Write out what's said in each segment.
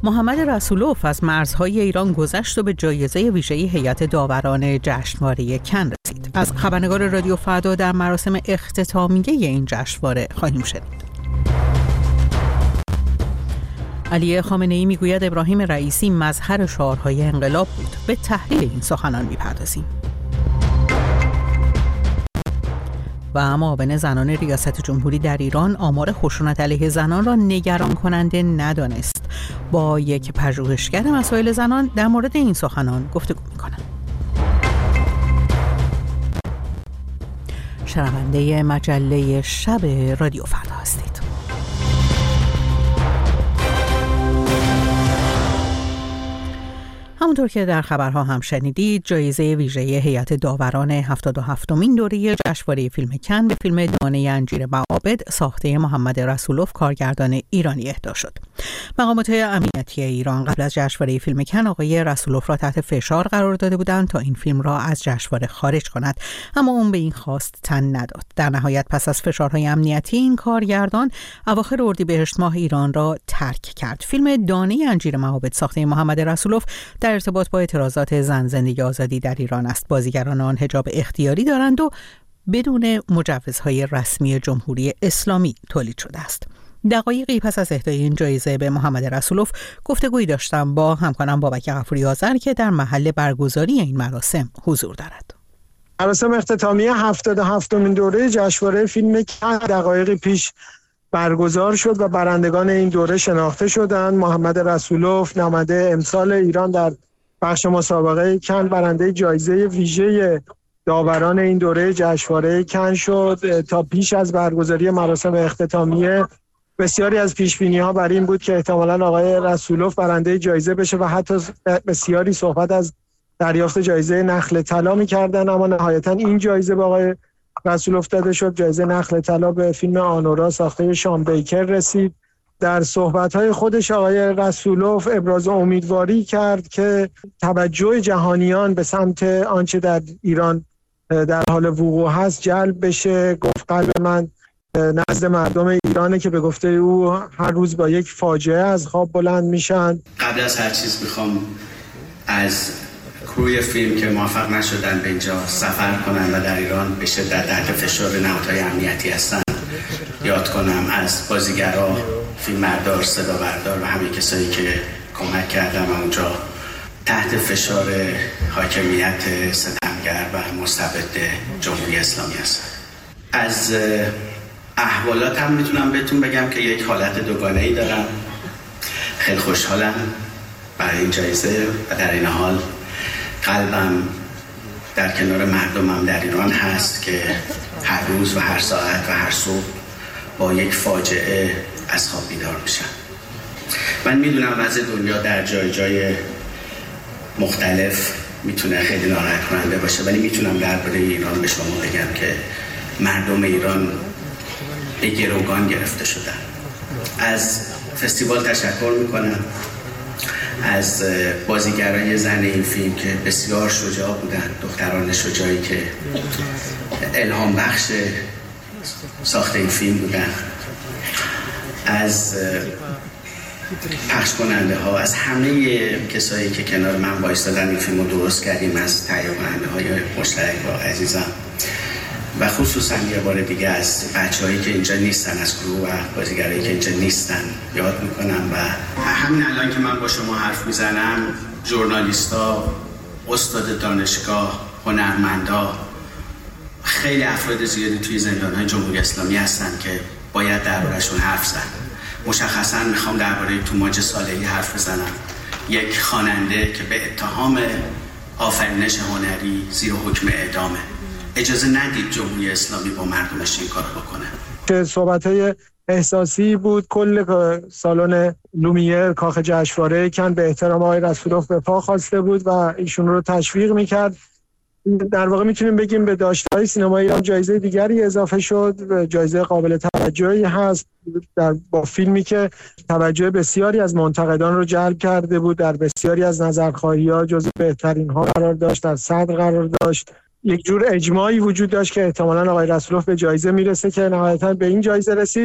محمد رسولوف از مرزهای ایران گذشت و به جایزه ویژه هیئت داوران جشنواره کن رسید. از خبرنگار رادیو فردا در مراسم اختتامیه این جشنواره خواهیم شنید. علی خامنه‌ای میگوید ابراهیم رئیسی مظهر شعارهای انقلاب بود. به تحلیل این سخنان میپردازیم. و معاون زنان ریاست جمهوری در ایران آمار خشونت علیه زنان را نگران کننده ندانست. با یک پژوهشگر مسائل زنان در مورد این سخنان گفتگو می‌کنم. شنونده مجله شب رادیو فردا هستید. همونطور که در خبرها هم شنیدید، جایزه ویژه هیئت داوران 77مین دوره جشنواره فیلم کن به فیلم دانه انجیر معابد ساخته محمد رسولوف کارگردان ایرانی اهدا شد. مقامات امنیتی ایران قبل از جشنواره فیلم کن آقای رسولوف را تحت فشار قرار داده بودند تا این فیلم را از جشنواره خارج کند، اما اون به این خواست تن نداد. در نهایت پس از فشارهای امنیتی این کارگردان اواخر اردیبهشت ماه ایران را ترک کرد. فیلم دانه انجیر معابد ساخته محمد رسولوف در ارتباط با اعتراضات زن زندگی آزادی در ایران است. بازیگران آن حجاب اختیاری دارند و بدون مجوزهای رسمی جمهوری اسلامی تولید شده است. دقایقی پس از اهدای این جایزه به محمد رسولوف گفتگویی داشتم با همکارم بابک غفوری آذر که در محل برگزاری این مراسم حضور دارد. مراسم اختتامیه 77مین دوره جشنواره فیلم کن دقایقی پیش برگزار شد و برندگان این دوره شناخته شدند. محمد رسولوف نماینده امسال ایران در بخش مسابقه کن برنده جایزه ویژه داوران این دوره جشنواره کن شد. تا پیش از برگزاری مراسم اختتامیه بسیاری از پیش‌بینی‌ها بر این بود که احتمالاً آقای رسولوف برنده جایزه بشه و حتی بسیاری صحبت از دریافت جایزه نخل طلا می‌کردن، اما نهایتاً این جایزه به آقای رسولوف داده شد. جایزه نخل طلا به فیلم آنورا ساخته شان بیکر رسید. در صحبت‌های خودش آقای رسولوف ابراز امیدواری کرد که توجه جهانیان به سمت آنچه در ایران در حال وقوع هست جلب بشه. گفت قلب من نزد مردم ایرانه که به گفته او هر روز با یک فاجعه از خواب بلند میشن. قبل از هر چیز میخوام از کروی فیلم که موفق نشدن به اینجا سفر کنن و در ایران به شدت تحت فشار نهادهای امنیتی هستن یاد کنم. از بازیگرا، فیلمبردار، صدابردار و همه کسایی که کمک کردن و اونجا تحت فشار حاکمیت ستمگر و مستبد جمهوری اسلامی هستن. از احوالات هم میتونم بهتون بگم که یک حالت دوگانه‌ای دارم. خیلی خوشحالم برای این جایزه و در این حال قلبم در کنار مردمم در ایران هست که هر روز و هر ساعت و هر صبح با یک فاجعه از خواب بیدار میشن. من میدونم وضع دنیا در جای مختلف میتونه خیلی ناراحت کننده باشه، ولی میتونم درباره ایران به شما بگم که مردم ایران به گروگان گرفته شدن. از فستیوال تشکر میکنم، از بازیگرای زن این فیلم که بسیار شجاع بودن، دختران شجاعی که الهام بخش ساخت این فیلم بودن، از پخش کننده ها، از همه کسایی که کنار من وایسادن این فیلم رو درست کردیم، از تهیه کننده های مشترک با عزیزم و خصوصا یه بار دیگه از بچه‌هایی که اینجا نیستن، از گروه و بازیگرایی که اینجا نیستن یاد میکنم. و همین الان که من با شما حرف میزنم، ژورنالیستا، استاد دانشگاه، هنرمندا، خیلی افراد زیادی توی زندان‌های جمهوری اسلامی هستن که باید درباره‌شون حرف زد. مشخصا میخوام درباره توماج صالحی حرف بزنم، یک خواننده که به اتهام آفرینش هنری زیر حکم اعدامه. اجازه ندید جمهوری اسلامی با مردمش این کارو بکنه. که صحبت‌های احساسی بود. کل سالن لومیر کاخ جشنواره کن به احترام آقای رسولوف به پا خواسته بود و ایشون رو تشویق میکرد. در واقع میتونیم بگیم به داشته‌های سینمای ایران جایزه دیگری اضافه شد. جایزه قابل توجهی هست با فیلمی که توجه بسیاری از منتقدان رو جلب کرده بود، در بسیاری از نظرخواهی‌ها جزو بهترین ها قرار داشت، در صدر قرار داشت. یک جور اجماعی وجود داشت که احتمالاً آقای رسولوف به جایزه میرسه که نهایتاً به این جایزه رسید.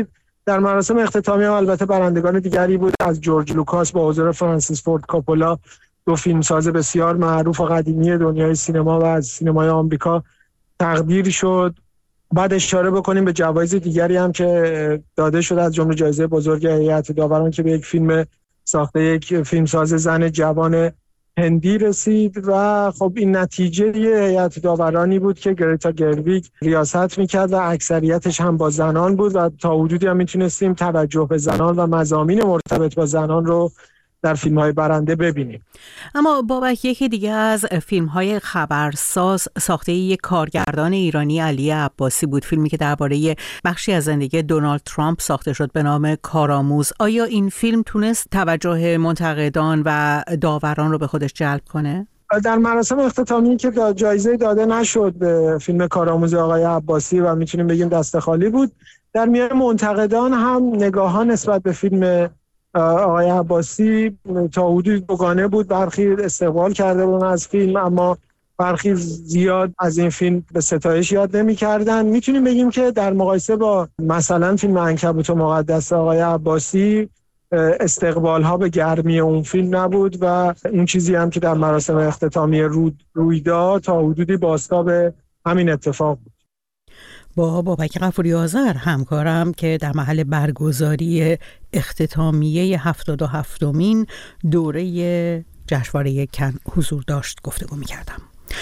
در مراسم اختتامیه البته برندگان دیگری بود. از جورج لوکاس با حضور فرانسیس فورد کاپولا، دو فیلمساز بسیار معروف و قدیمی دنیای سینما و از سینمای آمریکا تقدیر شد. بعد اشاره بکنیم به جوایز دیگری هم که داده شد، از جمله جایزه بزرگ هیئت داوران که به یک فیلم ساخته یک فیلمساز زن جوان هندی رسید و خب این نتیجه هیئت داورانی بود که گریتا گرویگ ریاست میکرد و اکثریتش هم با زنان بود و تا حدودی هم میتونستیم توجه به زنان و مضامین مرتبط با زنان رو در فیلم‌های برنده ببینیم. اما بابک، یکی دیگه از فیلم‌های خبرساز ساخته یک کارگردان ایرانی، علی عباسی بود، فیلمی که درباره بخشی از زندگی دونالد ترامپ ساخته شد به نام کارآموز. آیا این فیلم تونست توجه منتقدان و داوران رو به خودش جلب کنه؟ در مراسم اختتامی که جایزه داده نشد به فیلم کارآموز آقای عباسی و میتونیم بگیم دست خالی بود، در میان منتقدان هم نگاهان نسبت به فیلم آقای عباسی تا حدودی دوگانه بود. برخی استقبال کرده بودن از فیلم، اما برخی زیاد از این فیلم به ستایش یاد نمی‌کردن. میتونیم بگیم که در مقایسه با مثلا فیلم عنکبوت مقدس آقای عباسی استقبال ها به گرمی اون فیلم نبود و اون چیزی هم که در مراسم اختتامی روی داد تا حدودی بازتاب همین اتفاق بود. با بابک غفوری آذر همکارم که در محل برگزاری اختتامیه 77مین دوره جشنواره کن حضور داشت گفتگو می‌کردم.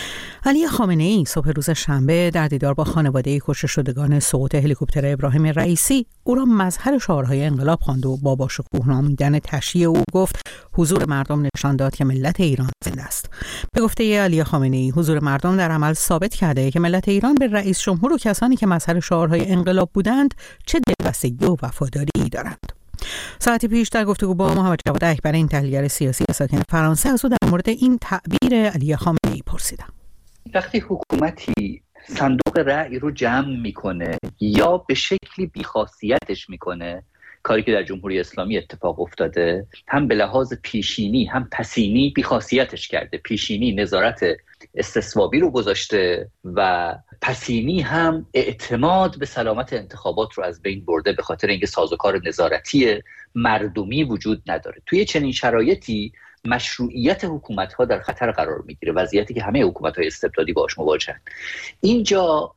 علی خامنه‌ای صبح روز شنبه در دیدار با خانواده کشته شدگان سقوط هلیکوپتر ابراهیم رئیسی او را مظهر شعارهای انقلاب خواند و با باشکوه نامیدن تشییع او گفت حضور مردم نشان داد که ملت ایران زنده است. به گفته علی خامنه‌ای حضور مردم در عمل ثابت کرده که ملت ایران به رئیس جمهور و کسانی که مظهر شعارهای انقلاب بودند چه دلبستگی و وفاداری دارند. ساعتی پیش در گفتگو با محمد جواد اکبر، این تحلیلگر سیاسی ساکن فرانسه، از او در مورد این تعبیر علی خامنه‌ای پرسیدم. وقتی حکومتی صندوق رأی رو جمع میکنه یا به شکلی بیخاصیتش میکنه، کاری که در جمهوری اسلامی اتفاق افتاده، هم به لحاظ پیشینی هم پسینی بیخاصیتش کرده. پیشینی نظارت استثوابی رو گذاشته و پسینی هم اعتماد به سلامت انتخابات رو از بین برده، به خاطر اینکه سازوکار نظارتی مردمی وجود نداره. توی چنین شرایطی مشروعیت حکومت‌ها در خطر قرار میگیره، وضعیتی که همه حکومت‌های استبدادی باهاش مواجهن. اینجا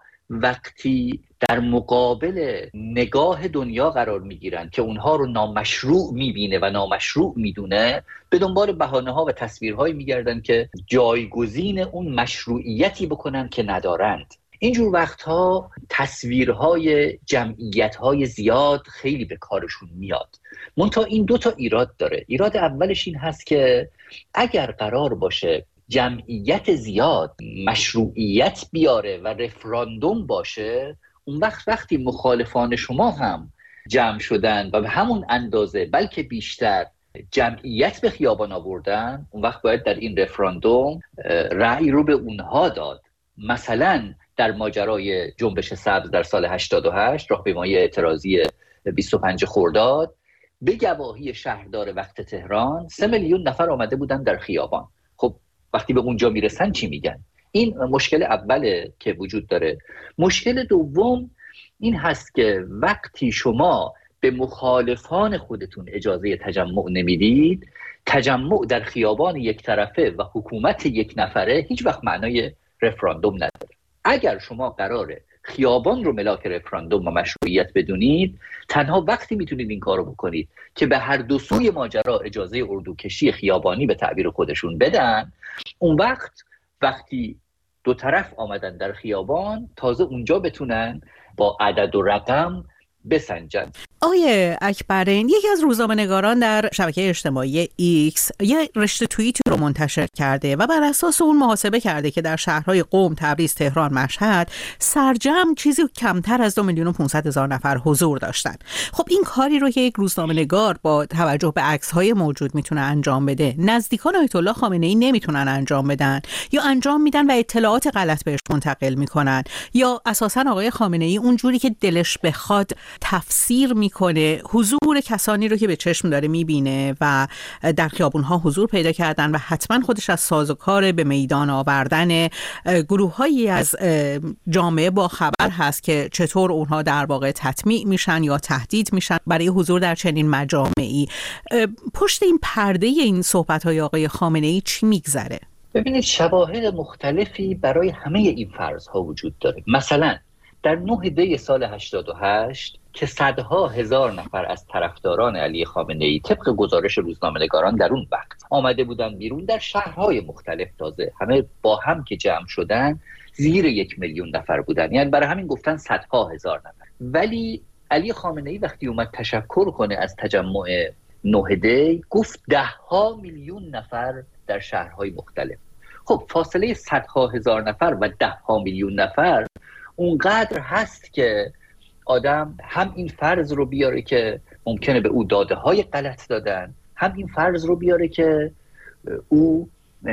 وقتی در مقابل نگاه دنیا قرار میگیرن که اونها رو نامشروع میبینه و نامشروع میدونه، به دنبال بهانه‌ها و تصویرهایی میگردن که جایگزین اون مشروعیتی بکنن که ندارند. اینجور وقتها تصویرهای جمعیت‌های زیاد خیلی به کارشون میاد. منتها این دو تا ایراد داره. ایراد اولش این هست که اگر قرار باشه جمعیت زیاد مشروعیت بیاره و رفراندوم باشه، اون وقتی مخالفان شما هم جمع شدن و به همون اندازه بلکه بیشتر جمعیت به خیابان آوردن، اون وقت باید در این رفراندوم رأی رو به اونها داد. مثلا در ماجرای جنبش سبز در سال 88 راهپیمایی اعتراضی 25 خرداد، به گواهی شهردار وقت تهران 3 میلیون نفر آمده بودن در خیابان. خب وقتی به اونجا میرسن چی میگن؟ این مشکل اوله که وجود داره. مشکل دوم این هست که وقتی شما به مخالفان خودتون اجازه تجمع نمیدید، تجمع در خیابان یک طرفه و حکومت یک نفره هیچ وقت معنای رفراندوم نداره. اگر شما قراره خیابان رو ملاک رفراندوم و مشروعیت بدونید، تنها وقتی میتونید این کارو بکنید که به هر دو سوی ماجرا اجازه اردوکشی خیابانی به تعبیر خودشون بدن. اون وقتی دو طرف آمدن در خیابان، تازه اونجا بتونن با عدد و رقم بسنجن. آقای اکبرین، یکی از روزنامه‌نگاران در شبکه اجتماعی ایکس یه رشته توییتی رو منتشر کرده و بر اساس اون محاسبه کرده که در شهرهای قم، تبریز، تهران، مشهد سرجم چیزی کمتر از 2,500,000 نفر حضور داشتن. خب این کاری رو که یک روزنامه‌نگار با توجه به عکس‌های موجود میتونه انجام بده، نزدیکان آیت الله خامنه‌ای نمیتونن انجام بدن، یا انجام میدن و اطلاعات غلط بهش منتقل میکنن، یا اساساً آقای خامنه‌ای اونجوری که دلش بخواد تفسیر میکنه میکنه حضور کسانی رو که به چشم داره میبینه و در خیابونها حضور پیدا کردن و حتما خودش از سازوکار به میدان آوردن گروه‌هایی از جامعه با خبر هست که چطور اونها در واقع تطمیع میشن یا تهدید میشن برای حضور در چنین مجامعی. پشت این پرده این صحبت‌های آقای خامنه‌ای چی میگذره؟ ببینید شواهد مختلفی برای همه این فرض‌ها وجود داره. مثلا در 9 دی سال 88 که صدها هزار نفر از طرفداران علی خامنه‌ای طبق گزارش روزنامه‌نگاران در اون وقت آمده بودن بیرون در شهرهای مختلف، تازه همه با هم که جمع شدن زیر 1 میلیون نفر بودن، یعنی برای همین گفتن صدها هزار نفر. ولی علی خامنه‌ای وقتی اومد تشکر کنه از تجمع 9 دی گفت 10 میلیون نفر در شهرهای مختلف. خب فاصله صدها هزار نفر و 10 میلیون نفر اونقدر هست که آدم هم این فرض رو بیاره که ممکنه به او داده های غلط دادن، هم این فرض رو بیاره که او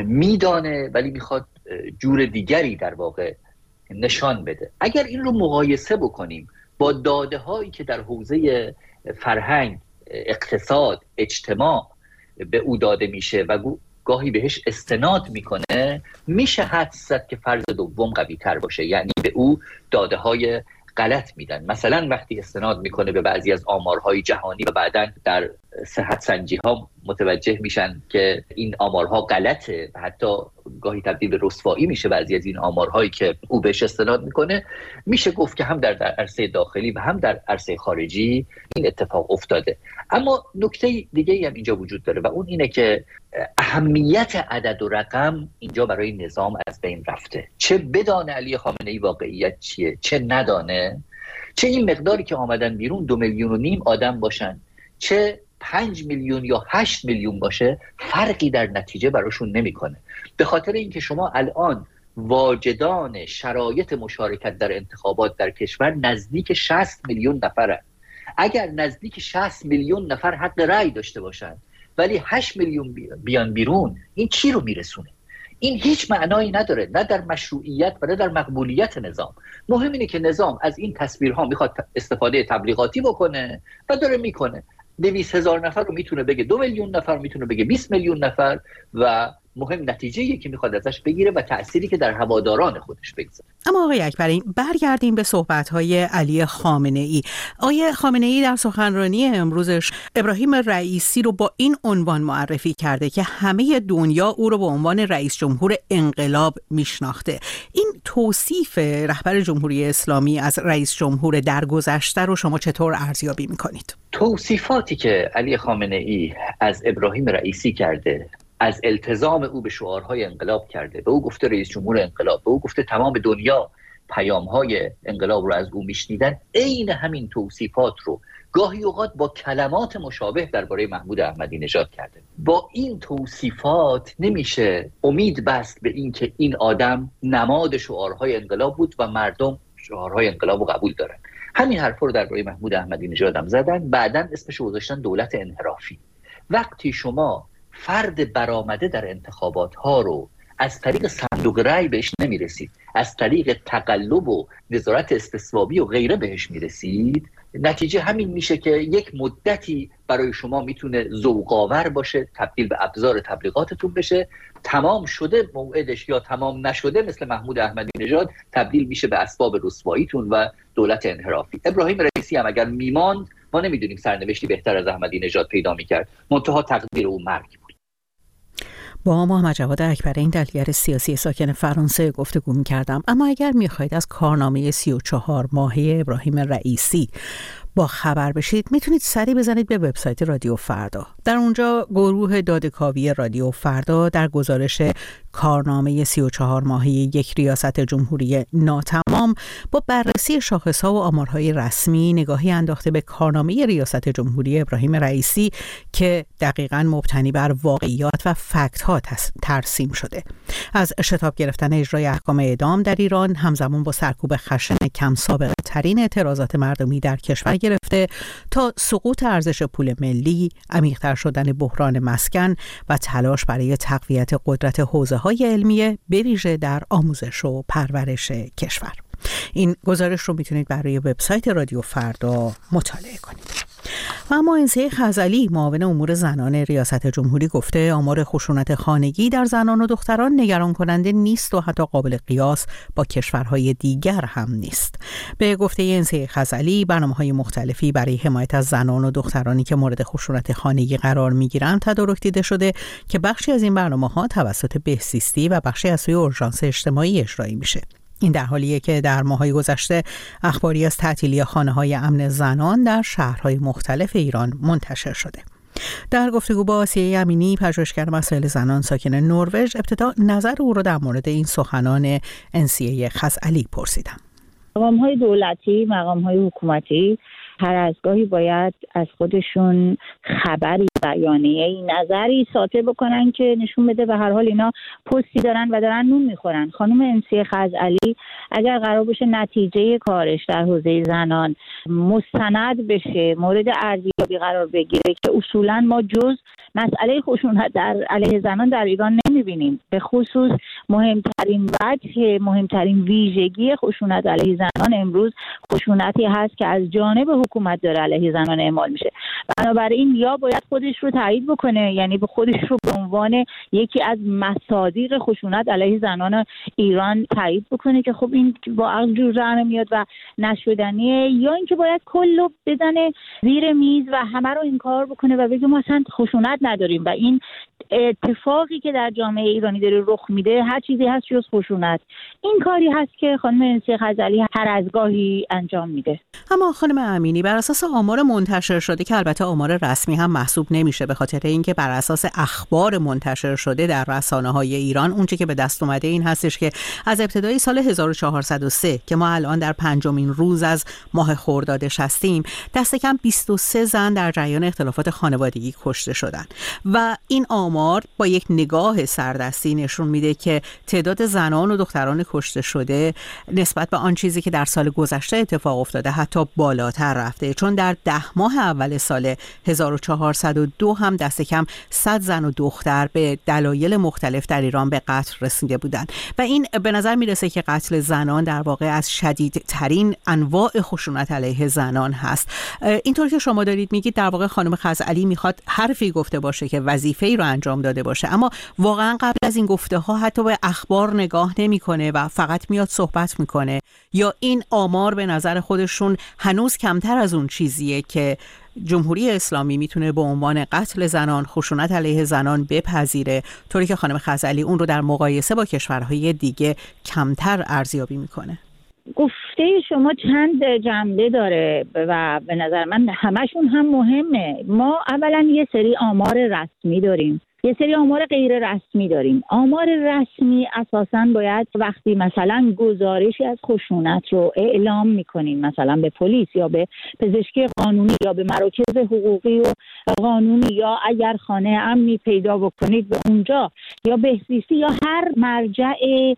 میدانه ولی میخواد جور دیگری در واقع نشان بده. اگر این رو مقایسه بکنیم با داده هایی که در حوزه فرهنگ، اقتصاد، اجتماع به او داده میشه و گاهی بهش استناد میکنه، میشه حدس زد که فرض دوم قوی تر باشه، یعنی به او داده های غلط میدن. مثلا وقتی استناد میکنه به بعضی از آمارهای جهانی و بعداً در صحت سنجی ها متوجه میشن که این آمارها غلطه و حتی گاهی تبدیل به رسوایی میشه بعضی از این آمارهایی که او بهش استناد میکنه، میشه گفت که هم در عرصه داخلی و هم در عرصه خارجی این اتفاق افتاده. اما نکته دیگه هم اینجا وجود داره و اون اینه که اهمیت عدد و رقم اینجا برای نظام از بین رفته. چه بدانه علی خامنه‌ای واقعیت چیه، چه ندانه، چه این مقداری که آمدن بیرون 2.5 میلیون آدم باشن، چه 5 میلیون یا 8 میلیون باشه، فرقی در نتیجه براشون نمیکنه. به خاطر اینکه شما الان واجدان شرایط مشارکت در انتخابات در کشور نزدیک 60 میلیون نفره. اگر نزدیک 60 میلیون نفر حق رأی داشته باشن ولی 8 میلیون بیان بیرون، این چی رو میرسونه؟ این هیچ معنایی نداره، نه در مشروعیت و نه در مقبولیت نظام. مهم اینه که نظام از این تصویرها میخواد استفاده تبلیغاتی بکنه و داره میکنه. 200,000 نفر رو میتونه بگه 2 میلیون نفر، میتونه بگه 20 میلیون نفر و مهم نتیجه‌ای که میخواد ازش بگیره و تأثیری که در هواداران خودش بگذاره. اما آقای اکبری، برگردیم به صحبت‌های علی خامنه‌ای. آقای خامنه‌ای در سخنرانی امروزش ابراهیم رئیسی رو با این عنوان معرفی کرده که همه دنیا او رو به عنوان رئیس جمهور انقلاب میشناخته. این توصیف رهبر جمهوری اسلامی از رئیس جمهور درگذشته رو شما چطور ارزیابی می‌کنید؟ توصیفاتی که علی خامنه‌ای از ابراهیم رئیسی کرده، از التزام او به شعارهای انقلاب کرده، به او گفته رئیس جمهور انقلاب، به او گفته تمام دنیا پیام‌های انقلاب رو از او میشنیدن، عین همین توصیفات رو گاهی اوقات با کلمات مشابه درباره محمود احمدی نژاد کرده. با این توصیفات نمیشه امید بست به این که این آدم نماد شعارهای انقلاب بود و مردم شعارهای انقلاب رو قبول دارن. همین حرفا رو درباره محمود احمدی نژاد هم زدن، بعداً اسمش رو گذاشتن دولت انحرافی. وقتی شما فرد برآمده در انتخابات ها رو از طریق صندوق رای بهش نمیرسید، از طریق تقلب و نظارت استصوابی و غیره بهش میرسید، نتیجه همین میشه که یک مدتی برای شما میتونه ذوق‌آور باشه، تبدیل به ابزار تبلیغاتتون بشه، تمام شده موعدش یا تمام نشده مثل محمود احمدی نژاد تبدیل میشه به اسباب رسواییتون و دولت انحرافی. ابراهیم رئیسی هم اگر میماند ما نمیدونیم سرنوشتی بهتر از احمدی نژاد پیدا میکرد، منتها تقدیر او مرگ بود. با محمد جواد اکبری، دلگیر سیاسی ساکن فرانسه گفتگو می‌کردم. اما اگر می‌خواید از کارنامه 34 ماهه ابراهیم رئیسی با خبر بشید، میتونید سری بزنید به وبسایت رادیو فردا. در اونجا گروه داده‌کاوی رادیو فردا در گزارش کارنامه 34 ماهه یک ریاست جمهوری ناتمام با بررسی شاخص‌ها و آمارهای رسمی نگاهی انداخته به کارنامه ریاست جمهوری ابراهیم رئیسی که دقیقاً مبتنی بر واقعیات و فکت‌ها ترسیم شده. از شتاب گرفتن اجرای احکام اعدام در ایران همزمان با سرکوب خشن کم سابقه ترین اعتراضات مردمی در کشور گرفته تا سقوط ارزش پول ملی، عمیق‌تر شدن بحران مسکن و تلاش برای تقویت قدرت حوزه‌های علمیه به ویژه در آموزش و پرورش کشور. این گزارش رو میتونید برای وبسایت رادیو فردا مطالعه کنید. و اما انسیه خزعلی معاون امور زنان ریاست جمهوری گفته آمار خشونت خانگی در زنان و دختران نگران کننده نیست و حتی قابل قیاس با کشورهای دیگر هم نیست. به گفته انسیه خزعلی برنامه‌های مختلفی برای حمایت از زنان و دخترانی که مورد خشونت خانگی قرار می‌گیرند تدارک دیده شده که بخشی از این برنامه‌ها توسط بهزیستی و بخشی از سوی اورژانس اجتماعی اجرایی میشه. این در حالیه که در ماه‌های گذشته اخباری از تعطیلی خانه‌های امن زنان در شهرهای مختلف ایران منتشر شده. در گفتگو با آسیه امینی، پژوهشگر مسائل زنان ساکن نروژ، ابتدا نظر او را در مورد این سخنان انسیه خزعلی پرسیدم. مقام‌های دولتی، مقام‌های حکومتی هر از گاهی باید از خودشون خبری، بیانیه‌ای، نظری ساطع بکنن که نشون بده به هر حال اینا پستی دارن و دارن نون میخورن. خانم انسیه خزعلی اگر قرار باشه نتیجه کارش در حوزه زنان مستند بشه، مورد ارزیابی قرار بگیره که اصولا ما جز مسئله خشونت در علیه زنان در ایران نمیبینیم، به خصوص مهمترین وجه، مهمترین ویژگی خشونت علیه زنان امروز خشونتی هست که از جانب حکومت داره علیه زنان اعمال میشه. بنابراین یا باید خودش رو تایید بکنه، یعنی به خودش رو به عنوان یکی از مصادیق خشونت علیه زنان ایران تایید بکنه که خب این با عقل جور در نمیاد و نشدنیه، یا اینکه باید کلو بزنه زیر میز و همه رو انکار بکنه و بگه ما اصلا خشونت نداریم و این اتفاقی که در جامعه ایرانی داره رخ میده هر چیزی هست جز خشونت. این کاری هست که خانم انسیه خزعلی هر از گاهی انجام میده. اما خانم امینی، بر اساس آمار منتشر شده که البته آمار رسمی هم محسوب نمیشه به خاطر اینکه بر اساس اخبار منتشر شده در رسانه‌های ایران، اونچه که به دست اومده این هستش که از ابتدای سال 1403 که ما الان در 5مین روز از ماه خردادش هستیم، دست کم 23 زن در جریان اختلافات خانوادگی کشته شدن و این آمار با یک نگاه سردستی نشون میده که تعداد زنان و دختران کشته شده نسبت به آن چیزی که در سال گذشته اتفاق افتاده حتی بالاتر رفته، چون در 10 ماه اول سال 1402 هم دست کم 100 زن و دختر به دلایل مختلف در ایران به قتل رسیده بودند و این به نظر میرسه که قتل زنان در واقع از شدیدترین انواع خشونت علیه زنان هست. اینطور که شما دارید میگید در واقع خانم خزعلی میخواد حرفی گفته باشه که وظیفه‌ای رو انجام داده باشه، اما واقعا قبل از این گفته ها حتی به اخبار نگاه نمیکنه و فقط میاد صحبت میکنه، یا این آمار به نظر خودشون هنوز کمتر از اون چیزیه که جمهوری اسلامی میتونه به عنوان قتل زنان، خشونت علیه زنان بپذیره، طوری که خانم خزعلی اون رو در مقایسه با کشورهای دیگه کمتر ارزیابی میکنه؟ گفته شما چند جنبه داره و به نظر من همشون هم مهمه. ما اولا یه سری آمار رسمی داریم، یه سری آمار غیر رسمی داریم. آمار رسمی اساساً باید وقتی مثلا گزارشی از خشونت رو اعلام میکنیم، مثلا به پلیس یا به پزشکی قانونی یا به مراکز حقوقی و قانونی، یا اگر خانه امنی پیدا بکنید به اونجا، یا بهزیستی یا هر مرجع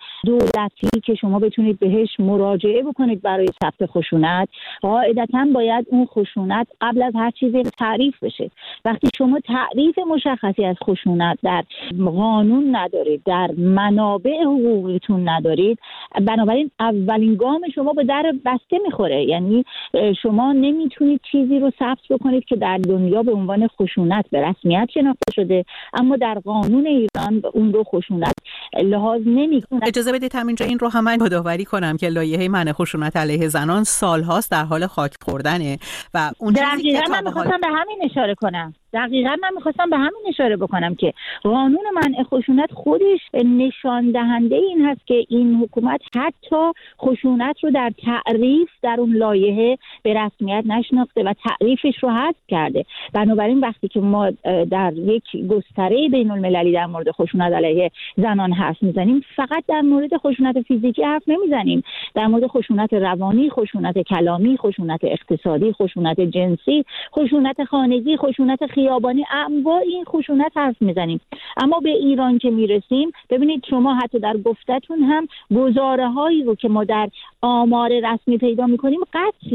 دولتی که شما بتونید بهش مراجعه بکنید برای ثبت خشونت، قاعدتاً باید اون خشونت قبل از هر چیزی تعریف بشه. وقتی شما تعریف مشخصی از خشونت در قانون ندارید، در منابع حقوقیتون ندارید، بنابراین اولین گام شما به در بسته میخوره. یعنی شما نمیتونید چیزی رو ثبت بکنید که در دنیا به عنوان خشونت به رسمیت شناخته شده، اما در قانون ایران اون رو خشونت لحاظ نمیکنه. اجازه بدید همینجا این رو هم من یادآوری کنم که لایحه منع خشونت علیه زنان سالهاست در حال خاک خوردنه و اون چیزی که من می‌خواستم به همین اشاره کنم. دقیقاً من می‌خواستم به همین اشاره بکنم که قانون منع خشونت خودش نشان دهنده این هست که این حکومت حتی خشونت رو در تعریف در اون لایحه به رسمیت نشناخته و تعریفش رو حذف کرده. بنابراین وقتی که ما در یک گستره بین‌المللی در مورد خشونت علیه زنان حرف میزنیم، فقط در مورد خشونت فیزیکی حرف نمیزنیم، در مورد خشونت روانی، خشونت کلامی، خشونت اقتصادی، خشونت جنسی، خشونت خانگی، خشونت خیابانی، انواع این خشونت حرف میزنیم. اما به ایران که میرسیم، ببینید شما حتی در گفتتون هم گزاره‌هایی رو که ما در آمار رسمی پیدا میکنیم قتله.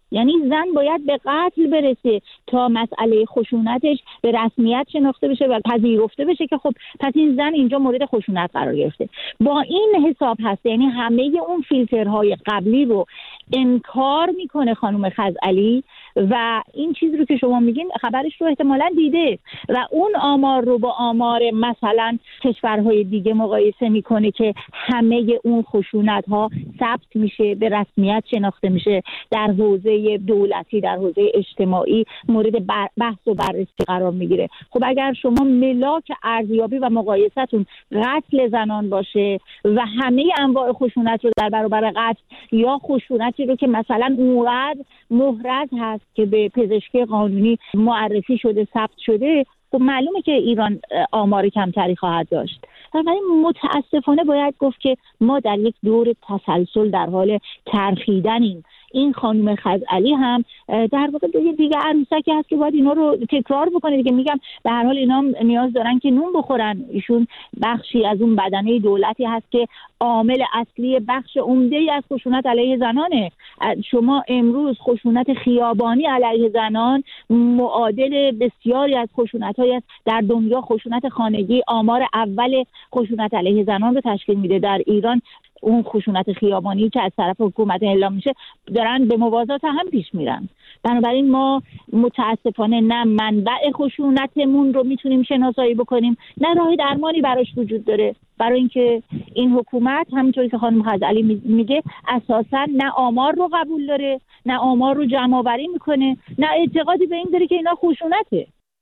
یعنی زن باید به قتل برسه تا مسئله خشونتش به رسمیت شناخته بشه و پذیرفته بشه که خب پس این زن اینجا مورد خشونت قرار گرفته. با این حساب هست، یعنی همه اون فیلترهای قبلی رو انکار میکنه خانم خزعلی و این چیزی رو که شما میگین خبرش رو احتمالاً دیده و اون آمار رو با آمار مثلا کشورهای دیگه مقایسه میکنه که همه اون خشونت ها ثبت میشه، به رسمیت شناخته میشه، در حوزه دولتی، در حوزه اجتماعی مورد بحث و بررسی قرار میگیره. خب اگر شما ملاک ارزیابی و مقایستون قتل زنان باشه و همه انواع خشونت رو در برابر قتل یا خشونتی رو که مثلا اونقدر محرز هست که به پزشکی قانونی معرفی شده، ثبت شده، خب معلومه که ایران آمار کمتری خواهد داشت. بنابراین متاسفانه باید گفت که ما در یک دور تسلسل در حال چرخیدنیم. این خانم خزعلی هم در واقع دیگه عروسکی هست که باید اینا رو تکرار بکنه دیگه. میگم به هر حال اینا نیاز دارن که نون بخورن. ایشون بخشی از اون بدنه دولتی هست که عامل اصلی بخش عمده‌ای از خشونت علیه زنانه. شما امروز خشونت خیابانی علیه زنان معادل بسیاری از خشونت‌های است در دنیا. خشونت خانگی آمار اول خشونت علیه زنان رو تشکیل میده. در ایران اون خشونت خیابانی که از طرف حکومت اعلام میشه دارن به موازات هم پیش میرن. بنابراین ما متاسفانه نه منبع خشونتمون رو میتونیم شناسایی بکنیم، نه راه درمانی براش وجود داره. برای اینکه این حکومت همونطوری که خانم خزعلی میگه اساساً نه آمار رو قبول داره، نه آمار رو جمع آوری میکنه، نه اعتقادی به این داره که اینا خشونته.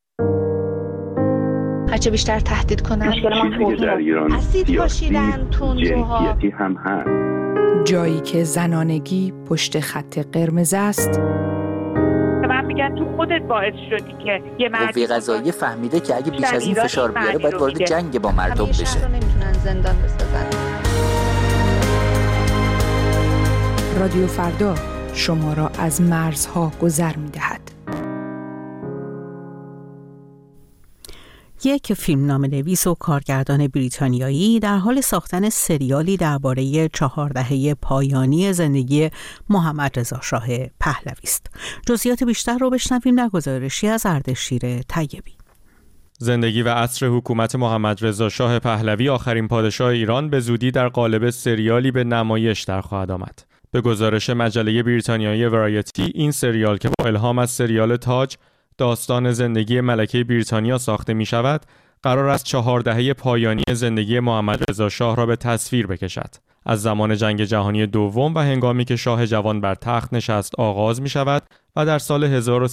هرچه بیشتر تهدید کنن اسید پاشیدن، تندروها هم هست. جایی که زنانگی پشت خط قرمز است. من میگم تو خودت باعث شدی که یه قوه قضاییه فهمیده که اگه بیش از این فشار بیاره باید وارد جنگ با مردم بشه. شهر رو نمیتونن زندان بسازن. رادیو فردا شما را از مرزها گذر میدهد. یک فیلمنامه‌نویس و کارگردان بریتانیایی در حال ساختن سریالی درباره 4 دهه پایانی زندگی محمد رضا شاه پهلوی است. جزئیات بیشتر رو بشنویم در گزارشی از اردشیر طیبی. زندگی و عصر حکومت محمد رضا شاه پهلوی، آخرین پادشاه ایران، به زودی در قالب سریالی به نمایش در خواهد آمد. به گزارش مجله بریتانیایی ورایتی، این سریال که با الهام از سریال تاج داستان زندگی ملکه بریتانیا ساخته می شود، قرار است 4 دهه پایانی زندگی محمد رضا شاه را به تصویر بکشد. از زمان جنگ جهانی دوم و هنگامی که شاه جوان بر تخت نشست آغاز می شود و در سال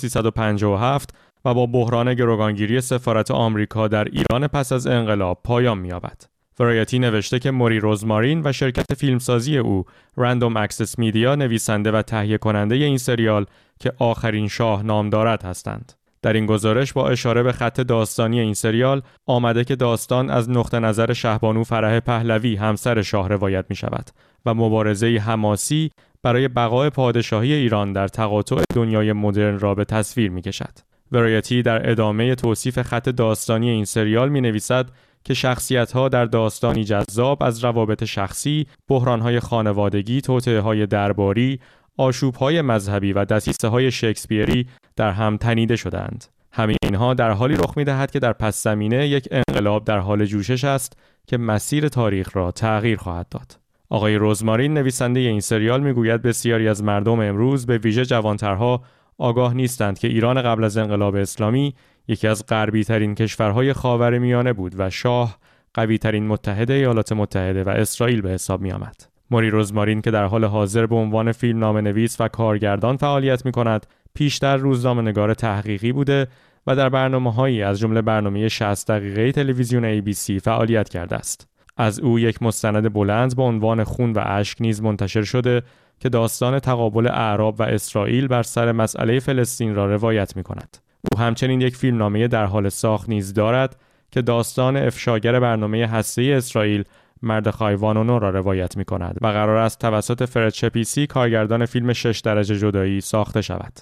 1357 و با بحران گروگانگیری سفارت آمریکا در ایران پس از انقلاب پایان می یابد. ورایتی نوشته که موری روزمارین و شرکت فیلمسازی او رندوم اکسس میدیا نویسنده و تهیه کننده این سریال که آخرین شاه نام دارد هستند. در این گزارش با اشاره به خط داستانی این سریال آمده که داستان از نقطه نظر شهبانو فرح پهلوی همسر شاه روایت می شود و مبارزه حماسی برای بقای پادشاهی ایران در تقاطع دنیای مدرن را به تصویر می کشد. ورایتی در ادامه توصیف خط داستانی این سریال می نویسد که شخصیت‌ها در داستانی جذاب از روابط شخصی، بحران‌های خانوادگی، توطئه‌های درباری، آشوب‌های مذهبی و دسیسه‌های شکسپیری در هم تنیده شدند. همه اینها در حالی رخ می‌دهد که در پس زمینه یک انقلاب در حال جوشش است که مسیر تاریخ را تغییر خواهد داد. آقای روزمارین نویسنده این سریال می‌گوید بسیاری از مردم امروز به ویژه جوانترها آگاه نیستند که ایران قبل از انقلاب اسلامی یکی از غربی‌ترین کشورهای خاورمیانه بود و شاه قوی‌ترین متحد ایالات متحده و اسرائیل به حساب می‌آمد. موری روزمارین که در حال حاضر به عنوان فیلمنامه‌نویس و کارگردان فعالیت می‌کند، پیشتر روزنامه‌نگار تحقیقی بوده و در برنامه‌هایی از جمله برنامه 60 دقیقه تلویزیون ABC فعالیت کرده است. از او یک مستند بلند با عنوان خون و اشک نیز منتشر شده که داستان تقابل اعراب و اسرائیل بر سر مسئله فلسطین را روایت می‌کند. او همچنین یک فیلمنامه در حال ساخت نیز دارد که داستان افشاگر برنامه هسته‌ای اسرائیل مردخای وانونو را روایت می‌کند و قرار است توسط فرد چپیسی کارگردان فیلم 6 درجه جدایی ساخته شود.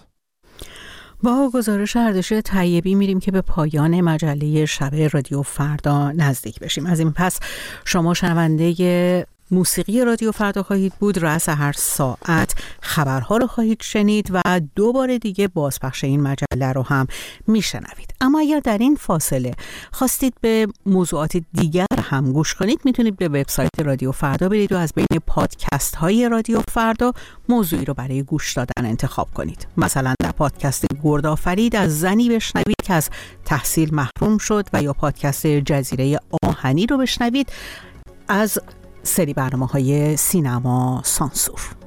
با گزارش اردشیر طیبی میریم که به پایان مجله شب رادیو فردا نزدیک بشیم. از این پس شما شنونده موسیقی رادیو فردا خواهید بود. رأس هر ساعت خبرها رو خواهید شنید و 2 بار دیگه بازپخش این مجله رو هم میشنوید. اما اگر در این فاصله خواستید به موضوعات دیگر هم گوش کنید، میتونید به وبسایت رادیو فردا برید و از بین پادکست های رادیو فردا موضوعی رو برای گوش دادن انتخاب کنید. مثلا در پادکست گردآفرید از زنی بشنوید که از تحصیل محروم شد، و یا پادکست جزیره آهنی رو بشنوید از سری برنامه‌های سینما سانسور.